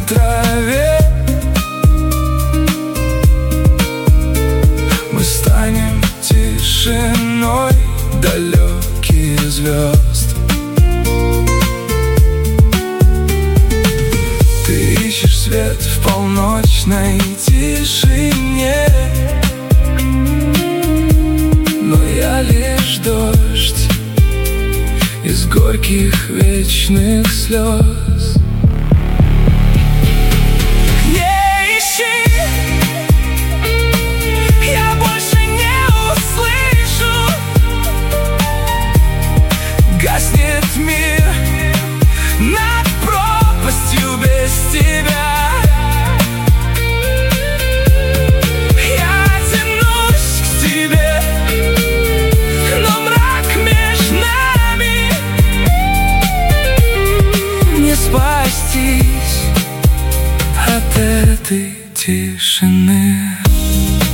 траве мы станем тишиной далеких звезд. Ты ищешь свет в полночной тишине, но я лишь дождь из горьких вечных слез. Не ищи, я больше не услышу. Гаснет мир над пропастью без тебя. Спастись от этой тишины.